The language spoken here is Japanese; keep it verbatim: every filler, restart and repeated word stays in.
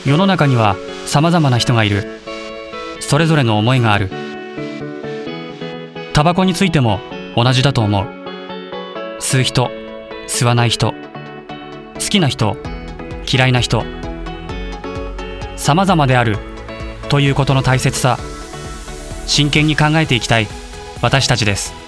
世の中にはさまざまな人がいる。それぞれの思いがある。タバコについても同じだと思う。吸う人、吸わない人、好きな人、嫌いな人、さまざまであるということの大切さ、真剣に考えていきたい私たちです。